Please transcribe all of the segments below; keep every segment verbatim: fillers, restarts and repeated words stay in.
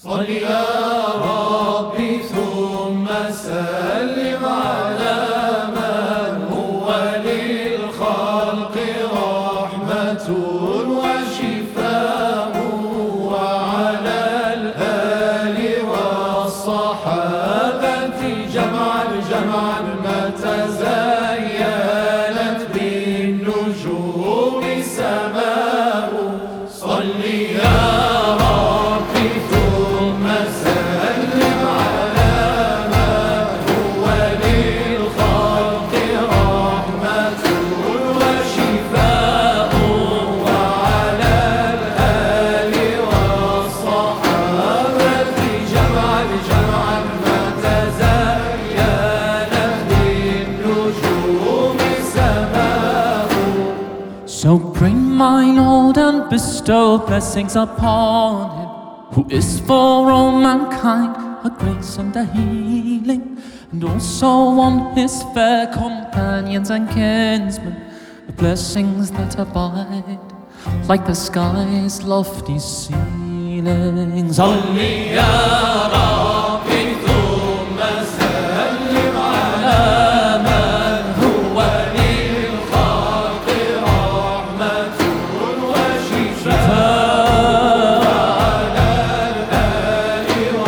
صل يا ربي ثم سلم على من هو للخلق رحمة وشفاء، وعلى الآل والصحابة جمعا جمعا ما تزينت بالنجوم سماء. صل يا ربي ثم سلم على من هو للخلق رحمة وشفاء، وعلى الآل والصحابة جمعا جمعا ما تزينت بالنجوم سماء. So pray, my Lord, and bestow blessings upon him, who is for all mankind a grace and a healing, and also on his fair companions and kinsmen, the blessings that abide like the sky's lofty ceilings. صل يا ربي ثم سلم على من هو للخلق رحمة وشفاء، وعلى الآل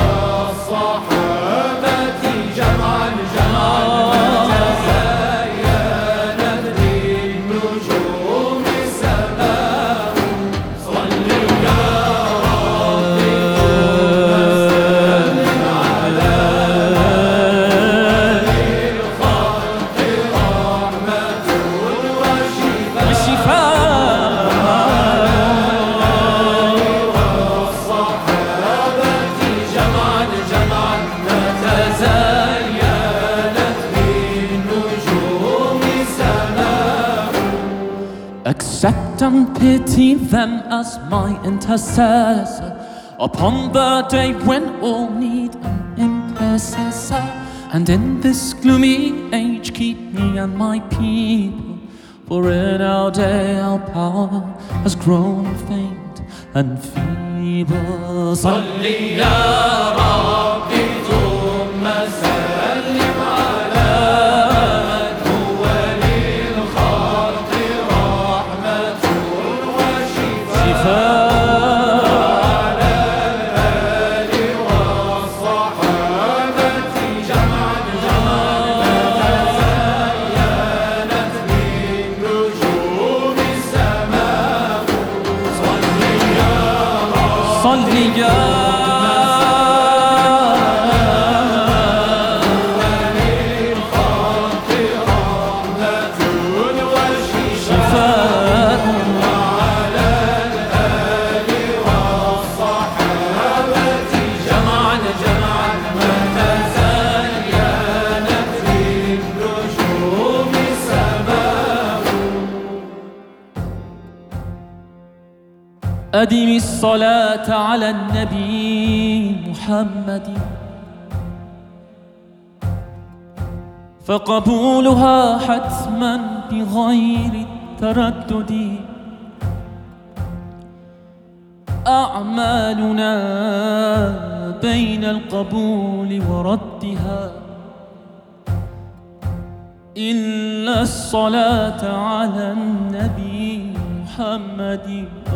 والصحابة جمعا جمعا ما تزينت بالنجوم سماء. صل يا ربي ثم سلم على للخلق رحمة وشفاء، والصحابة جمعا جمعا ما تزينت بالنجوم سماء. Accept and pity them as my intercessor upon the day when all need an intercessor. And in this gloomy age keep me and my people, for in our day our power has grown faint and feeble. صل يا ربي ثم سلم على من هو للخلق رحمة وشفاء، وعلى الآل والصحابة جمعا جمعا ما تزينت بالنجوم سماء. صل يا صل يا للخلق رحمة شفاء، وعلى الآل والصحابة جمعا جمعا ما تزينت بالنجوم سماء. أدم الصلاة على النبي محمد، فقبولها حتما بغير تردد. أعمالنا بين القبول وردها، إلا الصلاة على النبي محمد.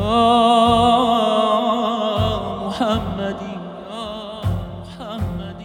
آه محمد، آه محمد.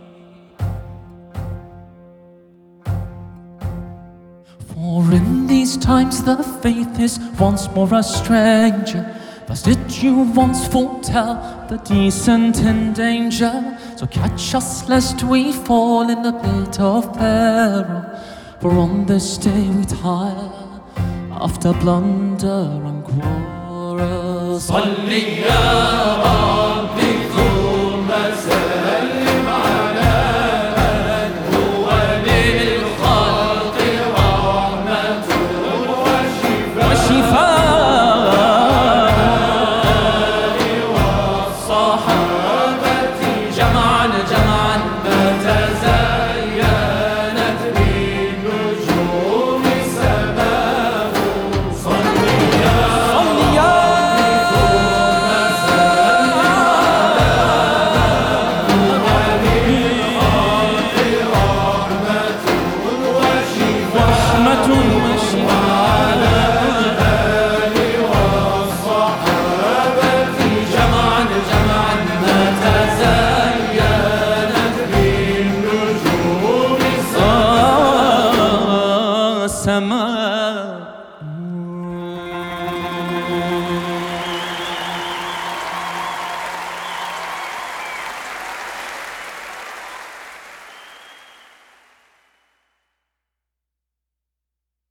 For in these times the faith is once more a stranger. Thus did you once foretell the decent in danger. So catch us lest we fall in the pit of peril, for on this day we tire after blunder and quarrel. صل يا ربي ثم سلم على من هو للخلق رحمة وشفاء، والصحابة